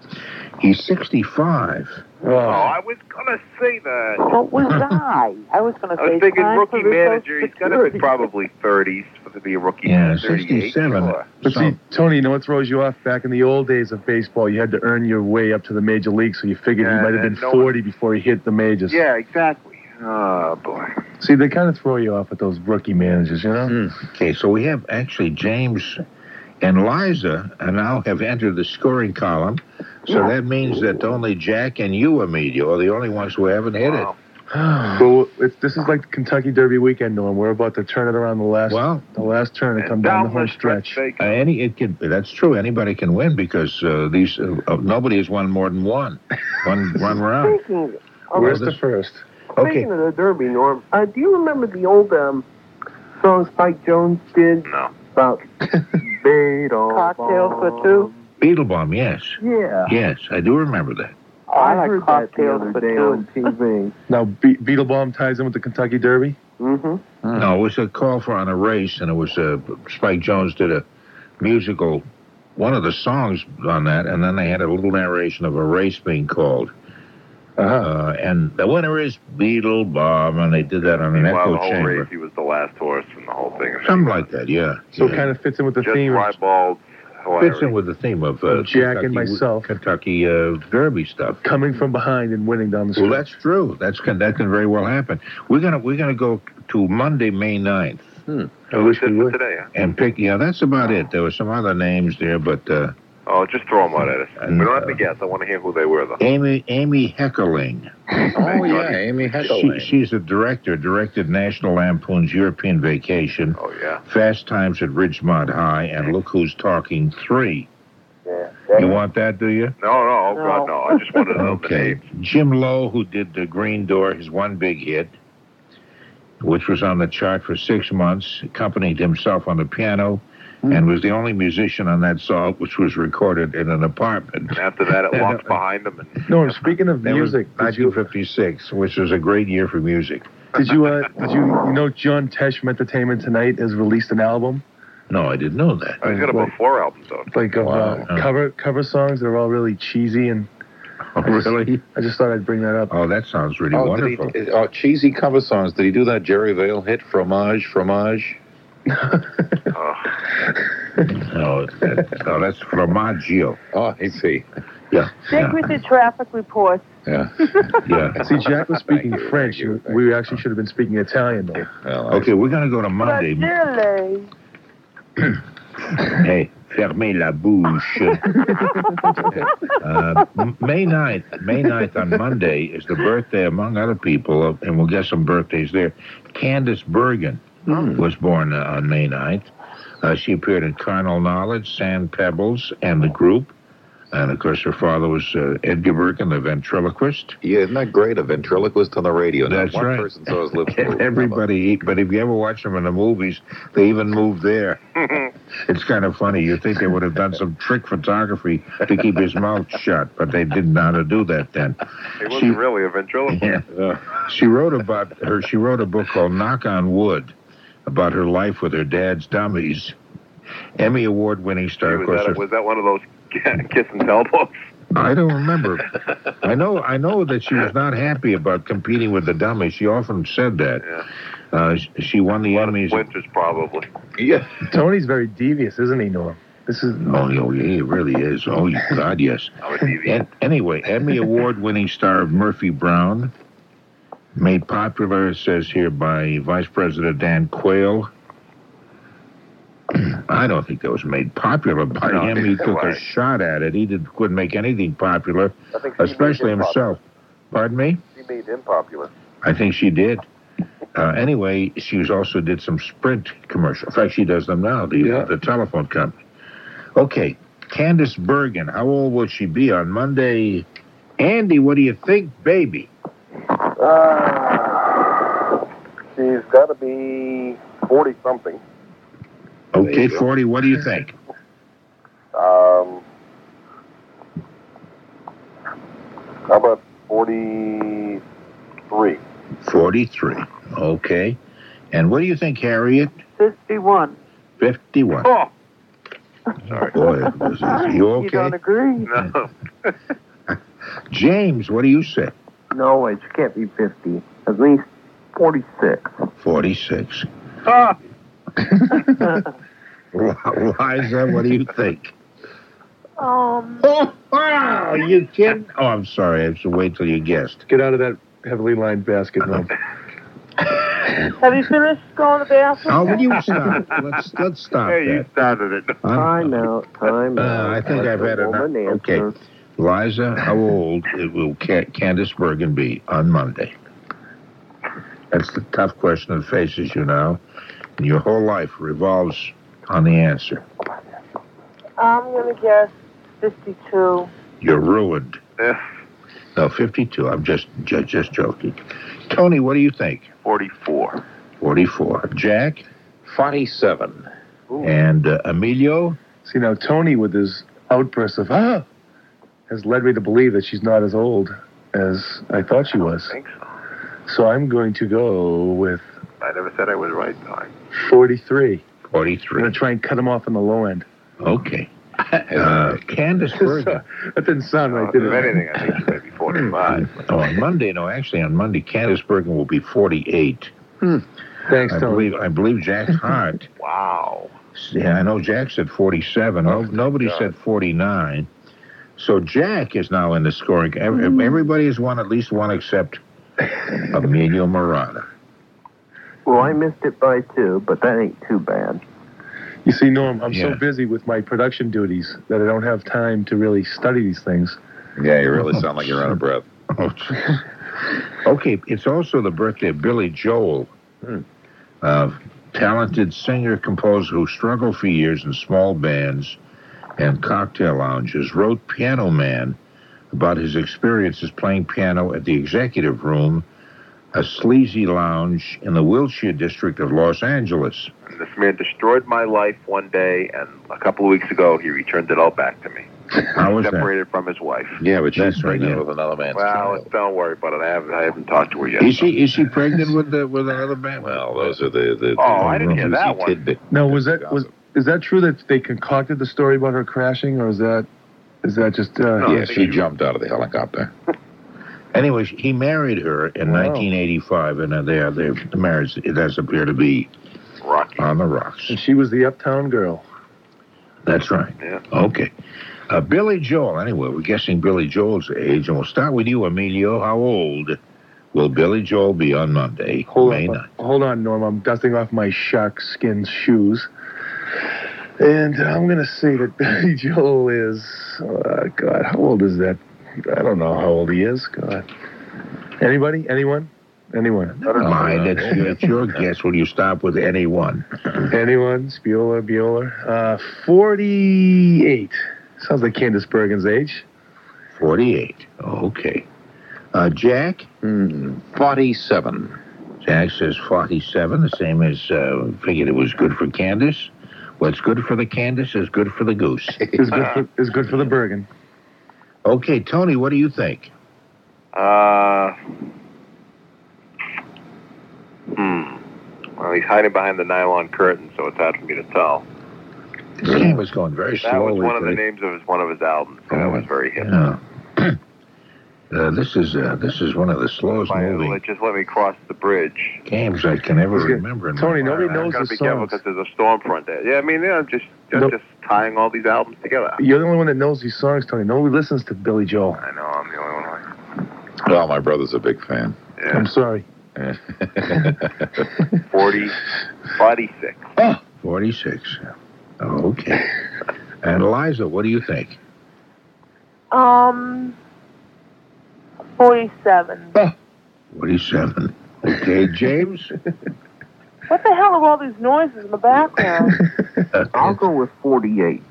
He's sixty-five. Oh, I was going to say that. So was I. I was going to I say was thinking time rookie for the manager. He's Social got to be Security. probably thirties for to be a rookie. Yeah, thirty-eight. sixty-seven. Sure. But So- see, Tony, you know what throws you off? Back in the old days of baseball, you had to earn your way up to the major league, so you figured Yeah, he might have and been no forty before he hit the majors. Yeah, exactly. Oh, boy. See, they kind of throw you off with those rookie managers, you know? Okay, so we have actually James and Liza and now have entered the scoring column. So that means that only Jack and you, Emilio, are the only ones who haven't hit Wow. Well, it's, this is like the Kentucky Derby weekend, Norm. We're about to turn it around the it. last Well, the last turn and come down the home stretch. uh, any it can that's true. Anybody can win because uh, these uh, uh, nobody has won more than one one one round. Speaking, Where's this- the first? Okay, speaking of the Derby, Norm, uh, do you remember the old um, song Spike Jones did No. about Beethoven? Cocktails for two? Beetlebaum. Yes, Yeah. yes, I do remember that. Oh, I I like heard that the cocktails other for day two. on T V. Now, Be- Beetlebaum ties in with the Kentucky Derby. Mm-hmm. No, it was a call for on a race, and it was uh, Spike Jones did a musical, one of the songs on that, and then they had a little narration of a race being called. Uh-huh. Uh, and the winner is Beetlebaum, and they did that on an Meanwhile, echo the whole chamber. race, he was the last horse and the whole thing. Something like that, yeah. So yeah. it kind of fits in with the Just theme of ribald. fits in with the theme of uh, Jack Kentucky, and myself. Kentucky uh, Derby stuff. coming from behind and winning down the Well, stretch. that's true. That's can, that can very well happen. We're gonna we're gonna go to Monday, May ninth, I wish we would. today, huh? and pick. Yeah, that's about it. There were some other names there, but uh, Oh, just throw them out at us. And, we don't have to uh, guess. I want to hear who they were, though. Amy Amy Heckerling. Oh, yeah, Amy She, Heckerling. she's a director. Directed National Lampoon's European Vacation, Oh, yeah. Fast Times at Ridgemont High, and Look Who's Talking three. Yeah. You want that, do you? No, no, oh, God, no. I just wanted to know the Okay. names. Jim Lowe, who did the Green Door, his one big hit, which was on the chart for six months, accompanied himself on the piano, and was the only musician on that song, which was recorded in an apartment. And after that, it walked behind them. And No, speaking of That was music, did you, nineteen fifty-six, which was a great year for music. did you, uh, did you, you know, John Tesh from Entertainment Tonight has released an album, No, I didn't know that. oh, he's got about four albums, though. like of Wow. uh, cover cover songs that are all really cheesy, and Oh, really? I just thought I'd bring that up. Oh, that sounds really Oh, wonderful. did he, oh, cheesy cover songs. Did he do that Jerry Vale hit, Fromage, Fromage? Oh, No, that, no, that's Formaggio. Oh, I see. Yeah, Stick yeah, with the traffic reports. Yeah. yeah. See, Jack was speaking Thank you, French. thank you, thank we actually should have been speaking Italian, though. Well, I- Okay, we're going to go to Monday. Brasile. Hey, fermez la bouche. uh, M- May ninth, May ninth on Monday is the birthday, among other people, of, and we'll get some birthdays there. Candace Bergen was born uh, on May ninth. Uh, she appeared in Carnal Knowledge, Sand Pebbles, and The Group. And, of course, her father was uh, Edgar Bergen, the ventriloquist. Yeah, isn't that great? A ventriloquist on the radio. Now, That's one right. person saw his lips move. Everybody, but if you ever watch them in the movies, they even move there. It's kind of funny. You'd think they would have done some trick photography to keep his mouth shut, but they didn't know how to do that then. He wasn't She- really a ventriloquist. Yeah. She wrote about her. She wrote a book called Knock on Wood about her life with her dad's dummies. Emmy Award-winning star, of was, course. that, was that one of those kiss and tell books? I don't remember. I know. I know that she was not happy about competing with the dummies. She often said that. Yeah. Uh, sh- she won the Emmys. Winters, probably. Yeah. Tony's very devious, isn't he, Norm? This is Oh, oh, yeah, he really is. Oh, God, yes. I'm a T V. And anyway, Emmy Award-winning star of Murphy Brown, made popular, it says here, by Vice President Dan Quayle. I don't think that was made popular by No, him. He took a right. shot at it. He did, couldn't make anything popular, I think she especially made him himself. Pardon me? She made him popular. I think she did. Uh, anyway, she was also did some Sprint commercial. In fact, she does them now, the, Yeah. the telephone company. Okay, Candice Bergen, how old will she be on Monday? Andy, what do you think, baby? Uh, she's got to be forty-something. Okay, forty, what do you think? Um, how about forty-three? forty-three, okay. And what do you think, Harriet? fifty-one. fifty-one. Oh! Sorry. Boy, is, is you You okay? don't agree? No. James, what do you say? No way, she can't be fifty. At least forty-six. forty-six. Ah! Liza, what do you think? Um, Oh, wow, you kidding? Oh, I'm sorry. I have to wait till you guessed. get out of that heavily lined basket, Norm. have you finished going to the bathroom? Oh, will you stop? Let's let's stop Hey, you that. started it. Time out, time Uh, out. I think I've had That's a enough. woman Okay, answer. Liza, how old it will Ca- Candice Bergen be on Monday? That's the tough question that faces you now, and your whole life revolves on the answer. I'm going to guess fifty-two. You're ruined. Yeah. No, fifty-two. I'm just just, just joking. Tony, what do you think? forty-four. forty-four. Jack forty-seven. and uh, Emilio. See, now, Tony, with his outburst of, ah, has led me to believe that she's not as old as I thought she was. I think so. So I'm going to go with I never said I was right, though. forty-three. I'm forty-three. going to try and cut him off on the low end. Okay. Uh, Candice Bergen. That didn't sound right, Uh, did if it? anything, I think she might be forty-five. Oh, on Monday, no, actually on Monday, Candice Bergen will be forty-eight. Thanks, I Tony. believe I believe Jack's Hart. Wow. Yeah, I know Jack said forty-seven. No, nobody God. said forty-nine. So Jack is now in the scoring. Every- Everybody has won at least one except Emilio Murata. Well, I missed it by two, but that ain't too bad. You see, Norm, I'm Yeah. so busy with my production duties that I don't have time to really study these things. Yeah, you really sound like you're out of breath. Oh, jeez. Okay, it's also the birthday of Billy Joel, a talented singer-composer who struggled for years in small bands and cocktail lounges, wrote Piano Man about his experiences playing piano at the Executive Room, a sleazy lounge in the Wilshire district of Los Angeles. And this man destroyed my life one day, and a couple of weeks ago, he returned it all back to me. How was that? Separated from his wife. Yeah, but she's That's right, pregnant yeah. with another man's Well, child. don't worry about it. I haven't, I haven't talked to her yet. Is she is she pregnant with the, with another man? Well, those are the... the Oh, I didn't hear that one. Tidbit. No, was that was is that true that they concocted the story about her crashing, or is that is that just uh, No. Yeah, she jumped out of the helicopter. Anyway, he married her in Wow. nineteen eighty-five, and uh, they are their marriage it does appear to be Rocky. on the rocks. and she was the uptown girl? That's right. Yeah. Okay. Uh, Billy Joel. Anyway, we're guessing Billy Joel's age, and we'll start with you, Emilio. How old will Billy Joel be on Monday, Hold May on, ninth? hold on, Norm. I'm dusting off my shark skin shoes, and I'm gonna say that Billy Joel is. Uh, God, how old is that? I don't know how old he is. God. Anybody? Anyone? Anyone? Never mind. It's, it's your guess. Will you stop with anyone? Anyone? Spiola, Biola. Uh, forty-eight. Sounds like Candace Bergen's age. forty-eight. Okay. Uh, Jack? Hmm, forty-seven. Jack says forty-seven, the same as, uh, figured it was good for Candace. What's good for the Candace is good for the goose. Is good for, is good for the Bergen. Okay, Tony, what do you think? Uh, hmm. Well, he's hiding behind the nylon curtain, so it's hard for me to tell. This game was going very That slowly. was one of the today. names of his, one of his albums. So that was very hit. Yeah. Uh, this is uh, this is one of the slowest Fine, moving let- Just let me cross the bridge. games I can ever Let's get- remember. In Tony, my nobody life. knows I've got to the be careful songs. because there's a storm front there. Yeah, I mean, yeah, I'm just, just, Nope. just tying all these albums together. You're the only one that knows these songs, Tony. Nobody listens to Billy Joel. I know, I'm the only one. Well, my brother's a big fan. Yeah. I'm sorry. forty, forty-six. Oh, forty-six. Oh, okay. And Eliza, what do you think? Um, forty-seven. forty-seven. Okay, James? What the hell are all these noises in the background? I'll go with forty-eight.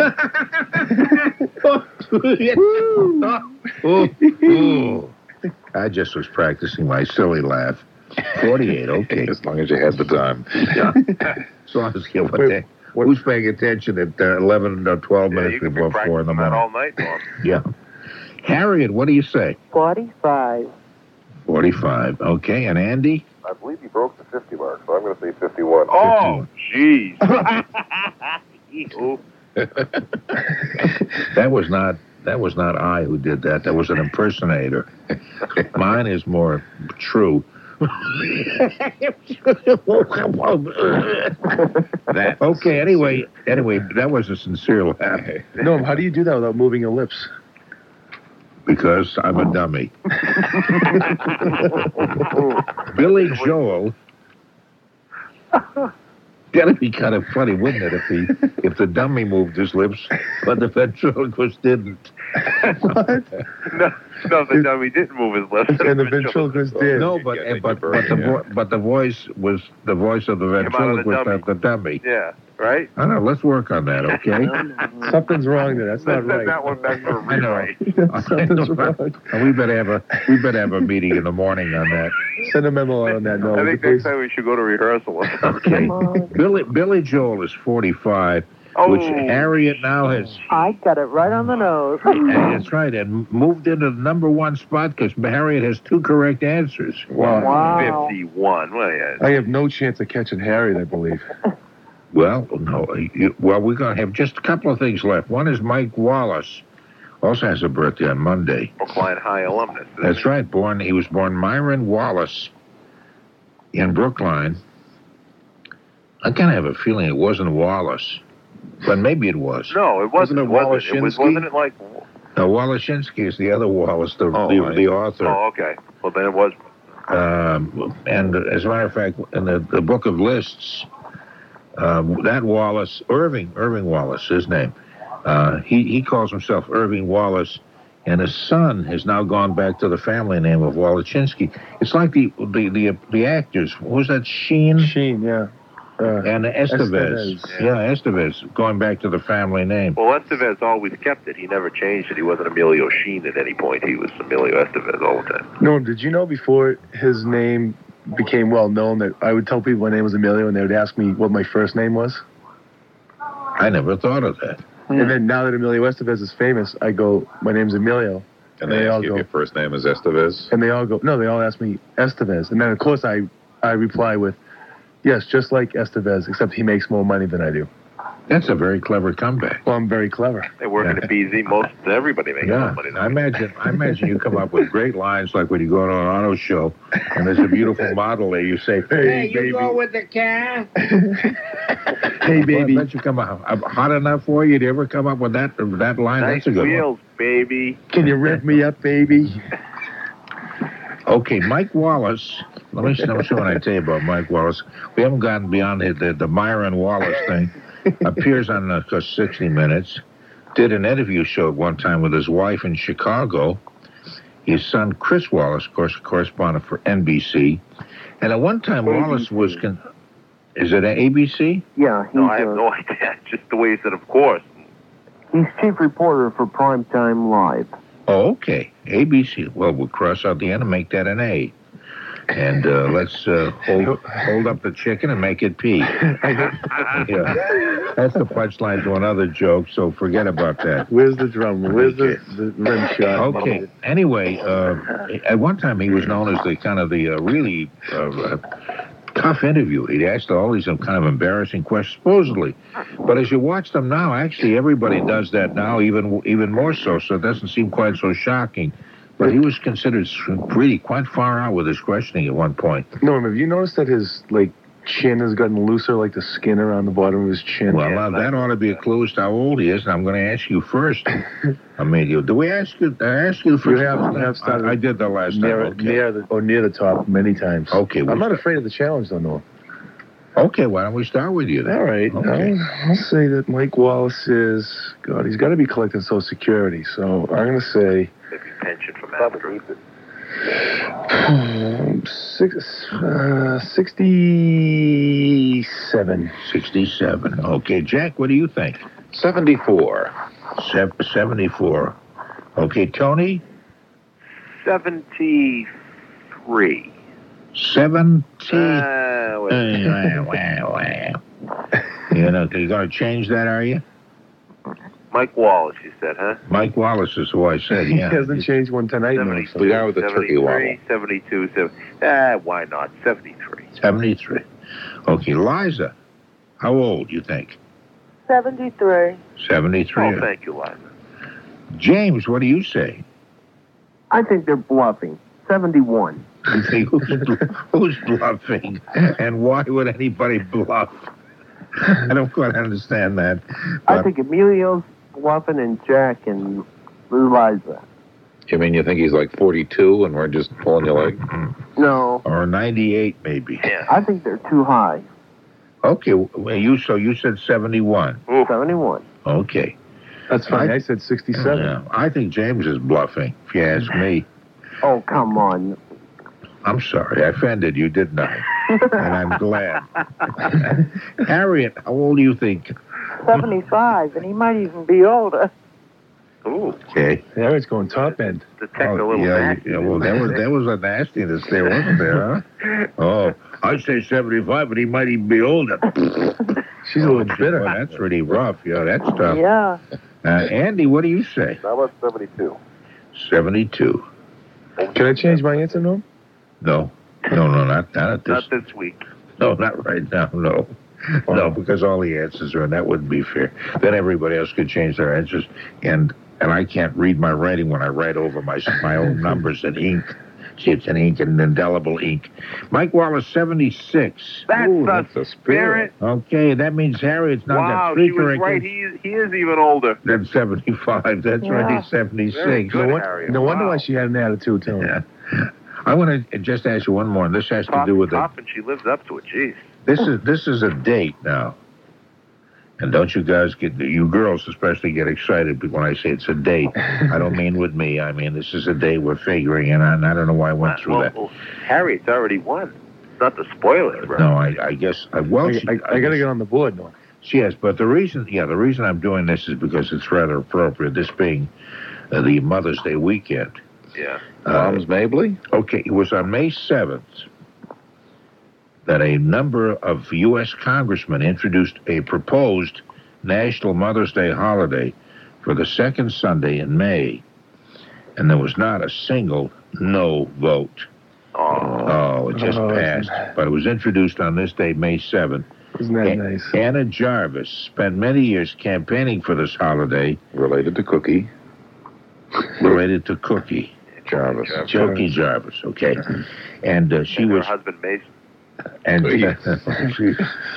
Ooh, ooh. I just was practicing my silly laugh. forty-eight, okay. As long as you had the time. Yeah. As long as you what, Wait, what- Who's paying attention at uh, eleven or twelve Yeah, you minutes can be before four in the practicing that morning? all night, Norm. Yeah. Harriet, what do you say? Forty-five. forty-five. Okay, and Andy? I believe he broke the fifty mark, so I'm going to say fifty-one. Oh, jeez. That was not that was not I who did that. That was an impersonator. Mine is more true. That. Okay, anyway, anyway, that was a sincere laugh No, how do you do that without moving your lips? because I'm a dummy. Billy Joel. That'd be kind of funny, wouldn't it, if he if the dummy moved his lips, but the ventriloquist didn't? What? no, no, the dummy didn't move his lips. And the ventriloquist did. No, but Yeah, but they but the yeah. vo- but the voice was the voice of the Came out of the ventriloquist dummy. of the dummy. Yeah, right? I don't know. Let's work on that, okay? Something's wrong there. That's Let's not send right. that one back for a I know. rewrite. Something's wrong. And we better have a we better have a meeting in the morning on that. Send a memo out on that. No, I think next time we should go to rehearsal. Okay. Billy Billy Joel is forty-five, Oh. which Harriet now has. I got it right on the nose. And that's right, and moved into the number one spot because Harriet has two correct answers. Wow. Wow. fifty-one. Well, yeah. I have no chance of catching Harriet, I believe. Well, no. You, well, we're going to have just a couple of things left. One is Mike Wallace, also has a birthday on Monday. Brookline High alumnus. isn't That's he? right. Born, he was born Myron Wallace in Brookline. I kind of have a feeling it wasn't Wallace, but maybe it was. No, it wasn't. Wasn't it It wasn't. It was, Wallashinsky? wasn't it like? Now, Wallashinsky is the other Wallace, the Oh, the, right. the author. Oh, okay. Well, then it was. Um, and as a matter of fact, in the, the book of lists, uh, that Wallace, Irving, Irving Wallace, his name, uh, he, he calls himself Irving Wallace, and his son has now gone back to the family name of Wallashinsky. It's like the the the, the actors. What was that? Sheen Sheen, yeah. Uh, and Estevez. Estevez. Yeah, Estevez, going back to the family name. Well, Estevez always kept it. He never changed it. He wasn't Emilio Sheen at any point. He was Emilio Estevez all the time. Norm, did you know before his name became well known that I would tell people my name was Emilio and they would ask me what my first name was? I never thought of that. And then now that Emilio Estevez is famous, I go, my name's Emilio. And They they all ask you go- if your first name is Estevez. And they all go, no, they all ask me Estevez. And then, of course, I, I reply with, yes, just like Estevez, except he makes more money than I do. That's a very clever comeback. Well, I'm very clever. They work Yeah. at B Z. Most everybody makes Yeah, more money. I imagine. I imagine you come up with great lines like when you go to an auto show, and there's a beautiful model there. You say, Hey, you baby. go with the car." Hey, baby. Well, don't you come up uh, hot enough for you to ever come up with that that line? Nice That's a good wheels, baby. Can you rev me up, baby? one. Okay, Mike Wallace. Let me, let me see what I tell you about Mike Wallace. We haven't gotten beyond the the, the Myron Wallace thing. Appears on uh, sixty minutes. Did an interview show at one time with his wife in Chicago. His son Chris Wallace, of course, correspondent for N B C. And at one time, Wallace was. Con- is it A B C? Yeah, he's No, I have uh, no idea. Just the way he said, of course. He's chief reporter for Primetime Live. Oh, okay. A B C. Well, we'll cross out the N and make that an A. And uh, let's uh, hold hold up the chicken and make it P. Yeah. That's the punchline to another joke, so forget about that. Where's the drum? Where's the, the rim shot? Okay. Anyway, uh, at one time he was known as the kind of the uh, really uh, uh, tough interview. He'd asked all these kind of embarrassing questions, supposedly. But as you watch them now, actually everybody does that now, even even more so, so it doesn't seem quite so shocking. But he was considered really quite far out with his questioning at one point. Norm, have you noticed that his, like, chin has gotten looser, like the skin around the bottom of his chin? Well, now that ought to be a clue as to how old he is, and I'm going to ask you first. I mean, you, do we ask you? I asked you first. You have, have started I, I did the last near, time. Okay. Near the, or near the top many times. Okay. I'm not afraid of the challenge, though, Norm. Okay, why don't we start with you then? All right. Okay. I'll, I'll say that Mike Wallace is, God, he's got to be collecting Social Security. So I'm going to say... Maybe pension from after. Um, six, uh, sixty-seven. sixty-seven. Okay, Jack, what do you think? seventy-four. Se- seventy-four. Okay, Tony? seventy-three. seventy. Uh, wait. You know, you're going to change that, are you? Mike Wallace, you said, huh? Mike Wallace is who I said, yeah. He hasn't changed one tonight, Norm. The guy with the turkey waddle. seventy-two, seventy, ah, why not? seventy-three. seventy-three. Okay, Liza, how old do you think? seventy-three. seventy-three. Oh, thank you, Liza. James, what do you say? I think they're bluffing. seventy-one. You think who's, who's bluffing? And why would anybody bluff? I don't quite understand that. I But think Emilio's bluffing and Jack and Liza. You mean you think he's like forty-two and we're just pulling your leg? No, or ninety-eight, maybe. Yeah. I think they're too high. Okay, well, you so you said seventy-one. Ooh. seventy-one. Okay. That's funny. I- I, said sixty-seven. Yeah, I think James is bluffing, if you ask me. Oh, come on. I'm sorry, I offended you, didn't I? And I'm glad. Harriet, how old do you think? seventy-five, and he might even be older. Ooh. Okay. There it's going top end. Detect a little yeah, nasty. yeah, well, there was there was a nastiness there, wasn't there, huh? Oh, I'd say seventy-five, but he might even be older. She's a Oh, little bitter. well, that's really rough. Yeah, that's tough. Yeah. Uh, Andy, what do you say? How about seventy-two? seventy-two. Can I change my answer, Norm? No. No, no, not, not at this. Not this week. No, not right now, no. No, because all the answers are, and that wouldn't be fair. Then everybody else could change their answers, and and I can't read my writing when I write over my my own numbers in ink. See, it's an ink, an indelible ink. Mike Wallace, seventy-six. That's Ooh, the that's a spirit. Okay, that means Harriet's not Wow, got three she was correct right. He is, he is even older. than seventy-five. That's right, Yeah. he's seventy-six. Very good, No, won- Harriet. no wonder Wow. why she had an attitude, Tony. Yeah. I want to just ask you one more, and this has to Tough, do with the, tough, and she lives up to it. Jeez. this is this is a date now, and don't you guys get you girls especially get excited when I say it's a date. I don't mean with me. I mean this is a date we're figuring, and I, and I don't know why I went through well, that. well, Harriet's already won. Not to spoil it, bro. No, I, I guess I well. I, she- I, I got to get on the board, Norm. Yes, but the reason, yeah, the reason I'm doing this is because it's rather appropriate. This being uh, the Mother's Day weekend. Yeah. Uh, Mom's Mabley? Okay, it was on May seventh that a number of U S congressmen introduced a proposed National Mother's Day holiday for the second Sunday in May, and there was not a single no vote. Oh. Oh, it just Oh, passed. But it was introduced on this day, May seventh. Isn't that A- nice? Anna Jarvis spent many years campaigning for this holiday Related to Cookie. related to Cookie. Jarvis. Cookie Jarvis, okay. And uh, she And her was... husband Mason. And, she,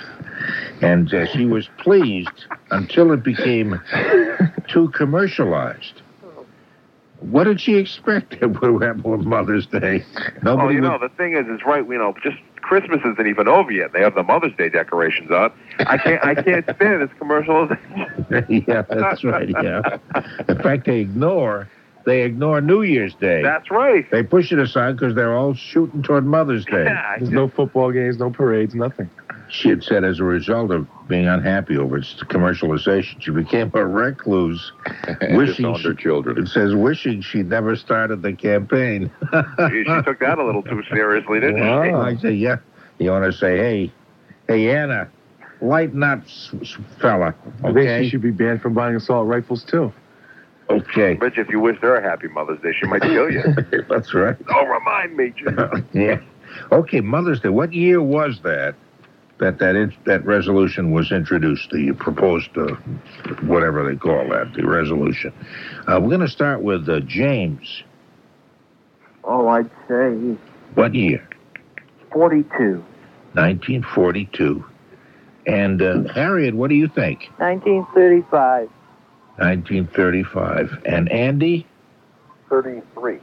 and uh, she was pleased until it became too commercialized. What did she expect that would happen with Mother's Day? Oh, Nobody you would... know, the thing is, is right, you know, just Christmas isn't even over yet. They have the Mother's Day decorations on. I can't, I can't stand this commercialization. Yeah, that's right, yeah. In fact, they ignore, they ignore New Year's Day. That's right. They push it aside because they're all shooting toward Mother's Day. Yeah, I There's just- no football games, no parades, nothing. she had said as a result of being unhappy over its commercialization, she became a recluse, wishing disowned her she, children. It says wishing she'd never started the campaign. She, she took that a little too seriously, didn't Wow. I say, yeah. You want to say, hey, hey, Anna, lighten up, s- s- fella. I think Okay. she should be banned from buying assault rifles, too. Okay. she? Bet you if you wished her a happy Mother's Day, she might kill you. That's right. Oh, remind me, Jim. Yeah. Okay, Mother's Day. What year was that? That that in, that resolution was introduced. The proposed, uh, whatever they call that, the resolution. Uh, we're going to start with uh, James. Oh, I'd say What year? forty-two. nineteen forty-two. And uh, Harriet, what do you think? nineteen thirty-five. nineteen thirty-five. And Andy, thirty-three.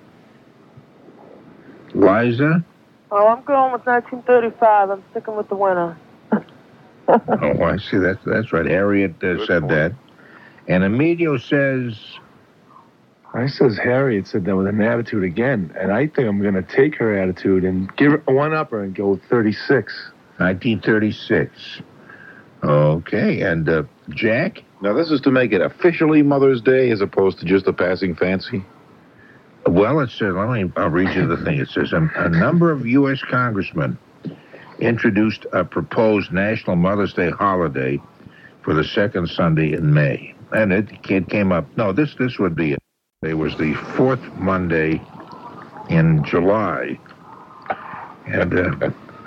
Liza. Oh, I'm going with nineteen thirty-five. I'm sticking with the winner. Oh, I see. That's that's right. Harriet uh, said that. And Emilio says. I says Harriet said that with an attitude again, and I think I'm going to take her attitude and give her one upper and go with thirty-six. nineteen thirty-six. Okay, and uh, Jack? Now, this is to make it officially Mother's Day as opposed to just a passing fancy? Well, it says, let me, I'll read you the thing. It says, a, a number of U S congressmen introduced a proposed National Mother's Day holiday for the second Sunday in May. And it, it came up, no, this this would be it. It was the fourth Monday in July. And uh,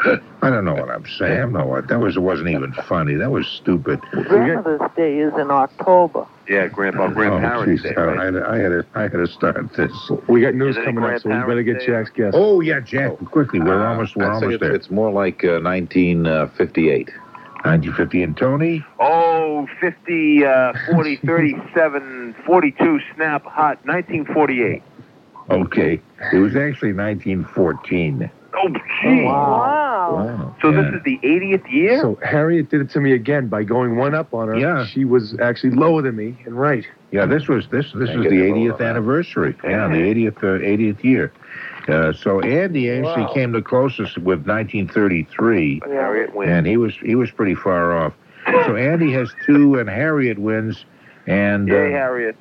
I don't know what I'm saying. I don't know what. That was, it wasn't even funny. That was stupid. Grandmother's Day is in October. Yeah, Grandpa, Grandparents' oh, Day. geez, I, Right? I, had to, I, had to, I had to start this. We got news Is it coming up, so we better get Grandparents' Jack's guess. Oh, yeah, Jack, quickly. We're Uh, almost, we're I'd say almost it's, there. it's more like uh, nineteen fifty-eight. nineteen fifty. And Tony? Oh, fifty, uh, forty, thirty-seven, forty-two, snap, hot, nineteen forty-eight. Okay. It was actually nineteen fourteen. Oh, gee. Wow. Wow. So yeah. this is the eightieth year? So Harriet did it to me again by going one up on her. Yeah. She was actually lower than me and right. Yeah, this was this this Can't was get the your vote eightieth on that. anniversary. Yeah, the eightieth uh, eightieth year. Uh, so Andy actually Wow. came the closest with nineteen thirty-three, But Harriet wins. and he was he was pretty far off. So Andy has two, and Harriet wins. And Yay, uh, Harriet.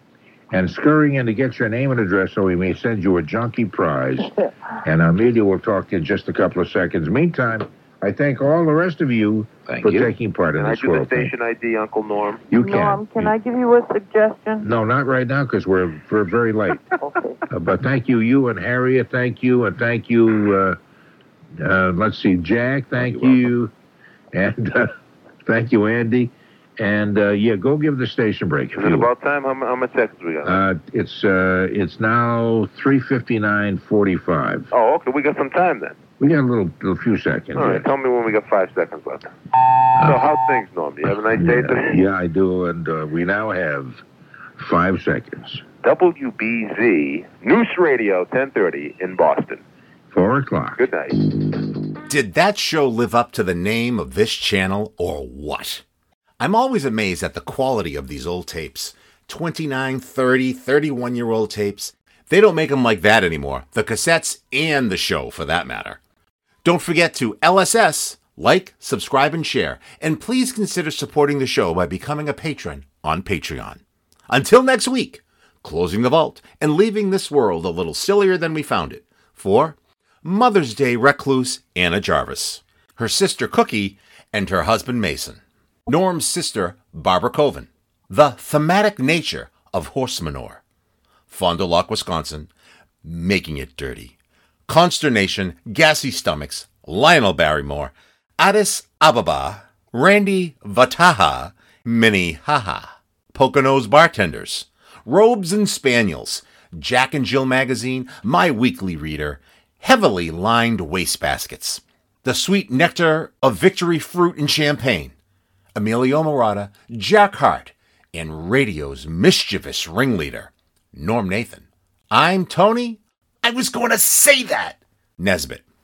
and scurrying in to get your name and address so we may send you a junkie prize. And Amelia will talk to you in just a couple of seconds. Meantime, I thank all the rest of you Thank for you. taking part in Can I this do the world thing. station I D, Uncle Norm? You can. Norm, can You- I give you a suggestion? No, not right now because we're we're very late. Okay. Uh, but thank you, you and Harriet. Thank you, and thank you. Uh, uh, let's see, Jack. Thank You're you, and uh, thank you, Andy. And uh, yeah, go give the station break. If Is it you about time? How, mu- how much seconds we got? Uh, it's uh, it's now three fifty nine forty five. oh, okay. We got some time then. We got a little, little few seconds. All right. Tell me when we got five seconds left. So how's things, Norm? You have a nice day today? Yeah, I do, and uh, we now have five seconds. W B Z News Radio, ten thirty in Boston. Four o'clock. Good night. Did that show live up to the name of this channel or what? I'm always amazed at the quality of these old tapes. twenty-nine, thirty, thirty-one-year-old tapes. They don't make them like that anymore. The cassettes and the show, for that matter. Don't forget to L S S, like, subscribe, and share. And please consider supporting the show by becoming a patron on Patreon. Until next week, closing the vault and leaving this world a little sillier than we found it. For Mother's Day recluse Anna Jarvis, her sister Cookie, and her husband Mason. Norm's sister, Barbara Colvin. The thematic nature of horse manure. Fond du Lac, Wisconsin. Making it dirty. Consternation, gassy stomachs, Lionel Barrymore. Addis Ababa, Randy Vataha, Minnehaha. Poconos bartenders. Robes and Spaniels. Jack and Jill magazine, My Weekly Reader. Heavily lined wastebaskets. The sweet nectar of victory fruit and champagne. Emilio Murata, Jack Hart, and radio's mischievous ringleader, Norm Nathan. I'm Tony. I was going to say that. Nesbitt.